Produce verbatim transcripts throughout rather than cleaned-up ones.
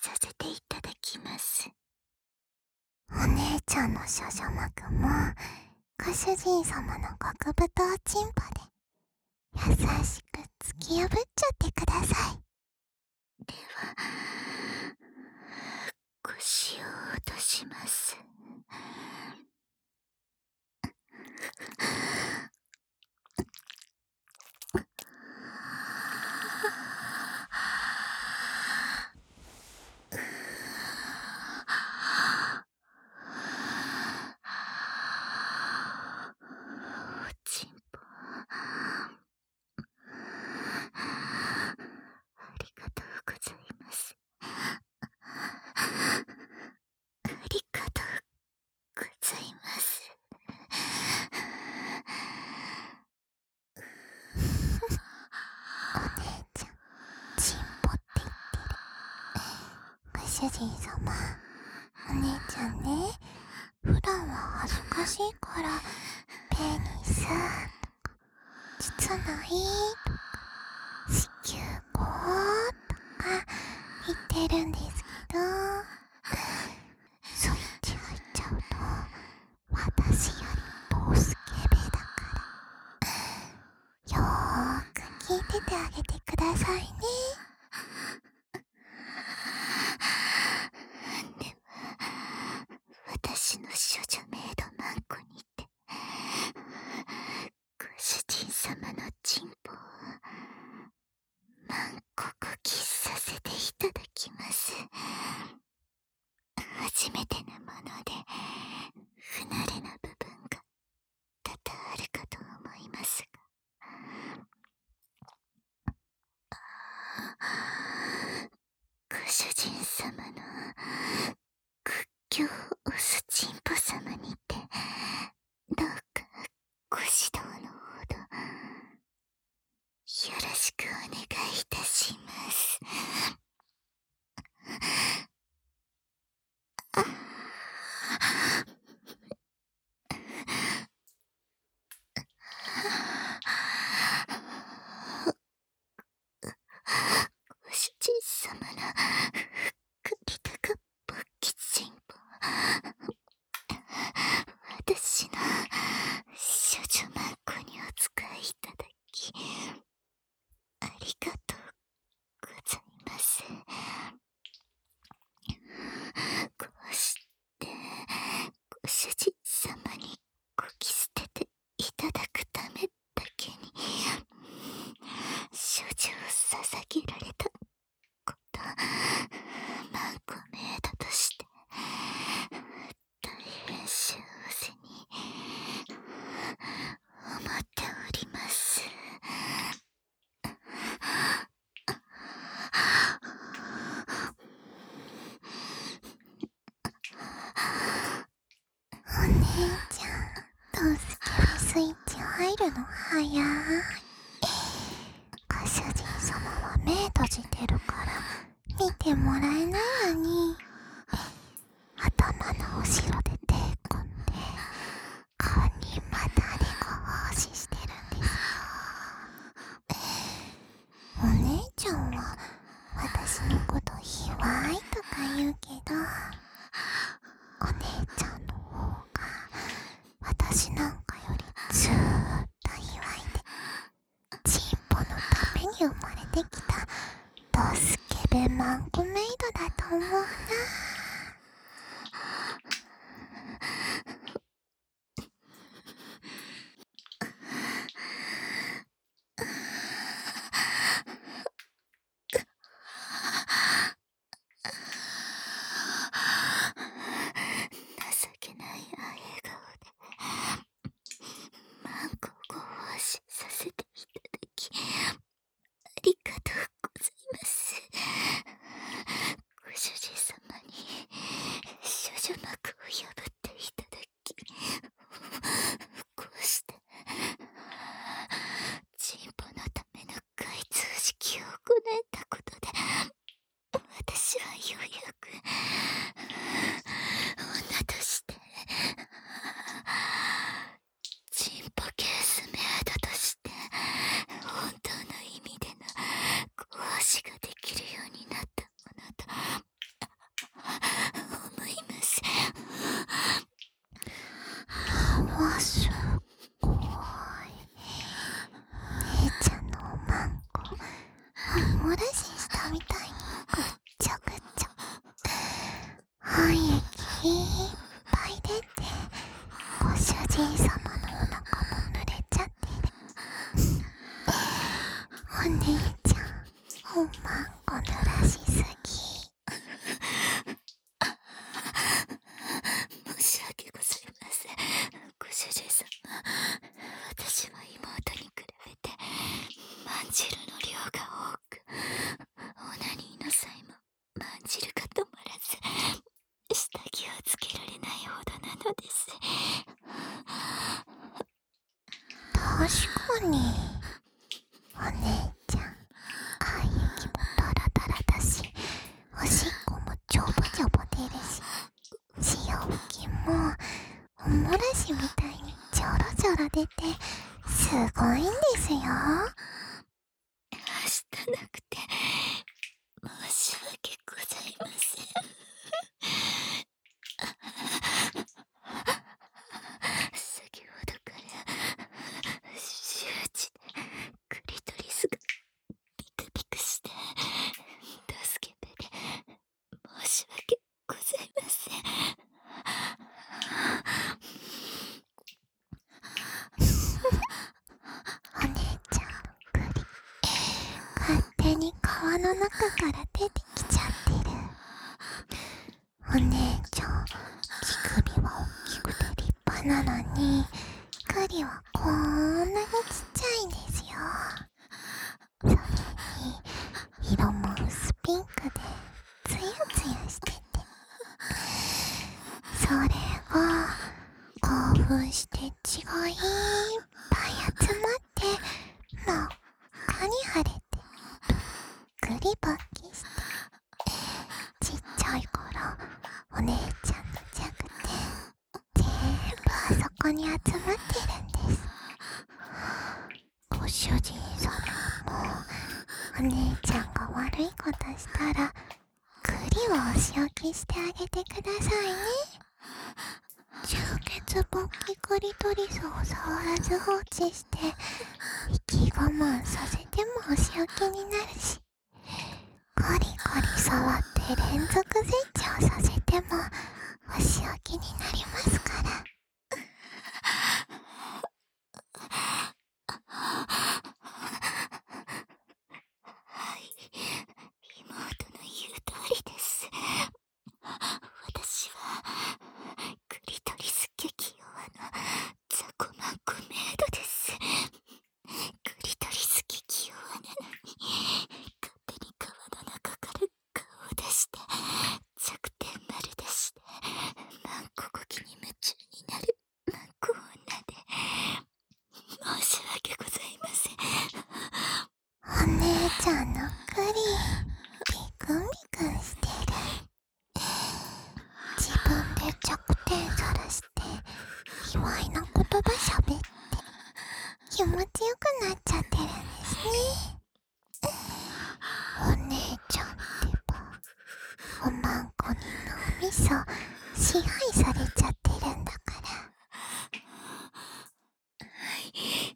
させていただきます。 お姉ちゃんの処女膜もご主人様の極太チンポで優しく突き破っちゃってください。 では、腰を落とします。おちんぽ、ありがとうございます。ありがとうございます。 お姉ちゃん、チンポって言ってる。ご主人様、お姉ちゃんね、普段は恥ずかしいから、ペニスとか、実ないとか、子宮口とか言ってるんですけど、スイッチ入っちゃうと、私よりボスケベだから、よーく聞いててあげてくださいね。 でも、私の処女メイドマンコにて、ご主人様のチンポをマンココキさせていただきます。初めてのもので不慣れな部分が多々あるかと思いますが、ご主人様の屈強オスチンポ様にて、どうかご指導のほどよろしくお願いいたします。ご主人様のくり高っぽきチンポ、私の処女マンコにお使いいただきありがとうございます。こうしてご主人様にこき捨てていただくためだけに処女を捧げられたこと、マンコメイドとして大変幸せに思っております。 お姉ちゃん、どうすけべスイッチ入るの早い。ご主人様は目閉じてるから見てもらえないのに、頭の後ろで手込んで顔にまたでこ奉仕してるんですよ。お姉ちゃんは私のこと卑猥とか言うけど、お姉ちゃんの方が私なんかよりずーっと卑猥で、チンポのために生まれてきたドスケベマンコメイドだと思うな。 情けない笑顔でマンコをご奉仕させていただきありがとうございます。ご主人様に確かにお姉ちゃん愛液もダラダラだし、おしっこもジョボジョボ出るし、潮吹きもおもらしみたいにジョロジョロ出てすごいんですよ。 はしたなくて申し訳ございません。先ほどから周知でクリトリスがピクピクして助けてで申し訳ございません。 お姉ちゃんの栗勝手に川の中から出てきちゃってる。お姉ちゃん乳首は大きくて立派なのに、栗はこんなにちっちゃいんですよ。それに色も薄ピンクでツヤツヤしてて、それが興奮して血がいっぱい集まって真っ赤に腫れてぷっくり勃起して、ちっちゃい頃お姉ちゃんの弱点全部あそこに集まってるんです。ご主人様もお姉ちゃんが悪いことしたら栗をお仕置きしてあげてくださいね。充血勃起クリトリスを触らず放置して息我慢させてもお仕置きになるし、コリコリ触って連続成長させてもお仕置きになりますから。 はい、妹の言う通りです。私はクリトリス激弱のザコマンコメイドです。クリトリス激弱なのに勝手に川の中から顔を出して弱点丸出しでマンコゴキに夢中になるマンコ女で申し訳ございません。 お姉ちゃんの栗ビクンビクンしてる。自分で弱点さらして卑猥な言葉喋って気持ちよくなっちゃってるんですね。お姉ちゃんってばおまんこに脳みそ支配されちゃってるんだから。 はい、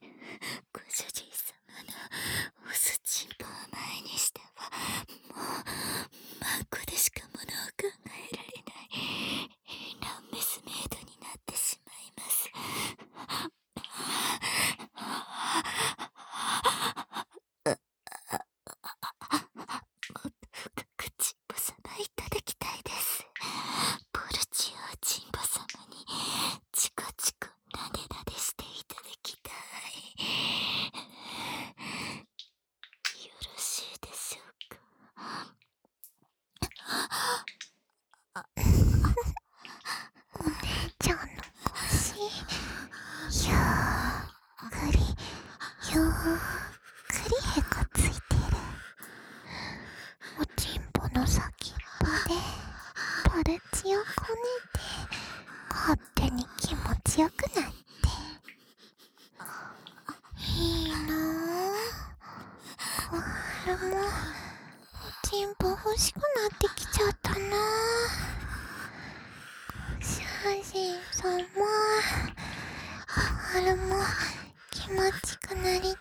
ご主人様のオスチンポを前にしてはもうマンコでしかものを考えられないランメスメイドになってしまいます。もっと深くチンポ様いただきたいです。ポルチオチンポ様にチコチコなでなでしていただきたい。よろしいでしょうか。 お姉ちゃんの腰ゆっくりゆっくりへこついてる。おちんぽの先っぽでポルチをこねて勝手に気持ちよくなっていいなぁ。小春もおちんぽ欲しくなってきちゃったなぁ。ご主人様、小春も気持ちくなりたいなぁ。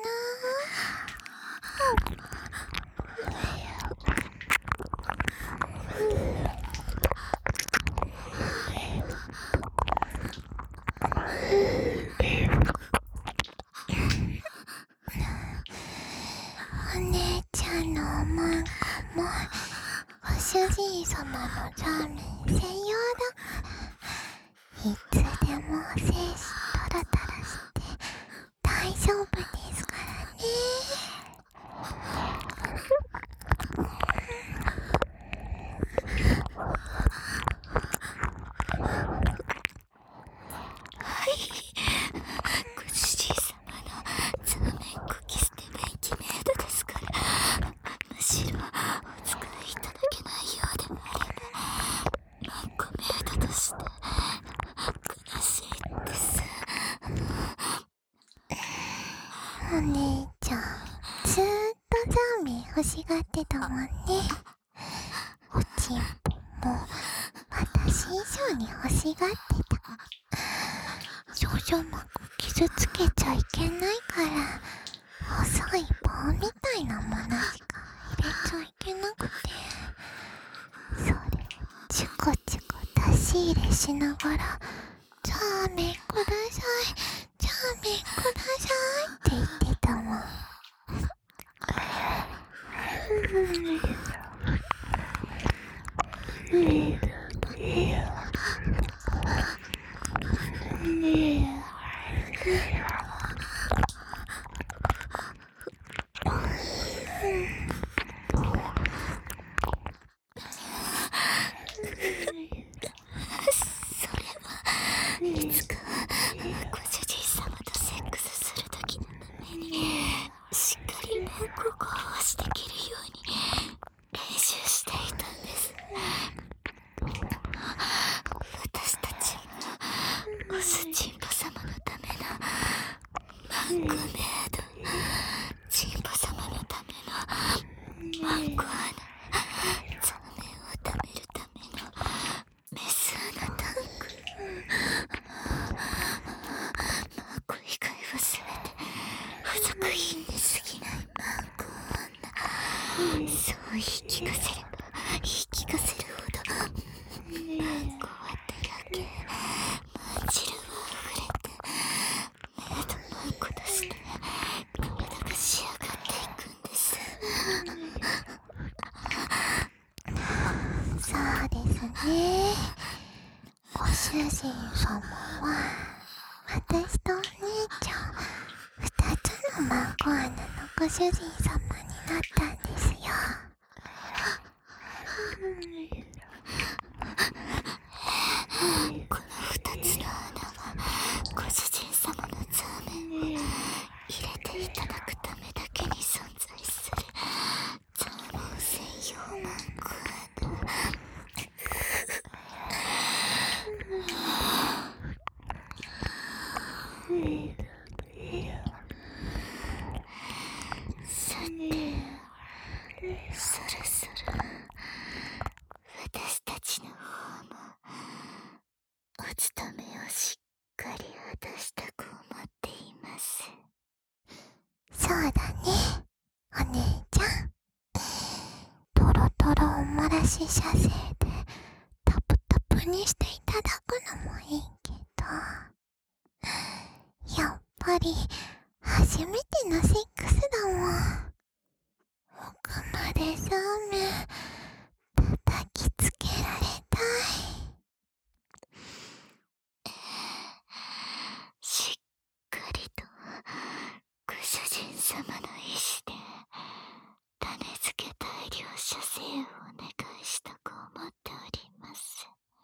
お姉ちゃんのおまんこもご主人様のラーメン専用だからいつでも精子タラタラして大丈夫ですからね。 はい、ご主人様ってたもんね。おちんぽも私以上に欲しがってた。少女膜傷つけちゃいけないから細い棒みたいなものしか入れちゃいけなくて、それをチュコチュコ出し入れしながら、じゃあめください、じゃあめくださいって言ってたもん。 いつかご主人様とセックスするときのためにしっかり面国を合わせてきるように練習していたんです。私たちがオスチンポ様のためのマンコメイド、チンポ様のためのマンコアナ、ザメを食べるためのメスアナタンク、マンコ以外はすべて付属品に過ぎないマンコ女。そう言い聞かせれば言い聞かせるほどマンコはだらけ、マン汁は溢れて、メイドマンコとして体が仕上がっていくんです。 そうですね。ご主人様は私とお姉ちゃんふたつのマンコアナのご主人様になったんですよ。 この二つの穴はご主人様のザーメンを入れていただくためだけに存在するザーモン専用マンコ穴。さて、そろそろ私たちの方もお務めをしっかり果たしたく思っています。 そうだね、お姉ちゃん。トロトロおもらし射精でタプタプにしていただくのもいいけど、やっぱり初めてのセックスだもん。奥までザーメン叩きつけられたい。 しっかりとご主人様の意志で種付け大量射精をお願いしたく思っております。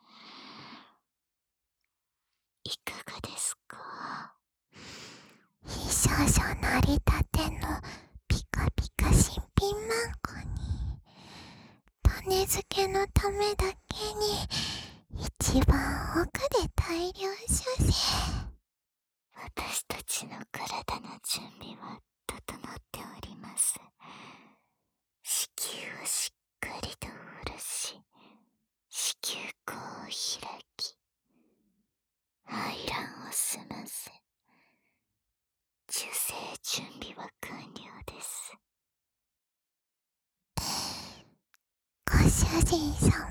いかがですか？ 少々なりたてのピカピカ新品マンコに種付けのためだけに一番奥で大量射精。 私たちの体の準備は整っております。子宮をしっかりと下ろし、子宮口を開き、排卵を済ませ、受精準備は完了です。 ご主人様、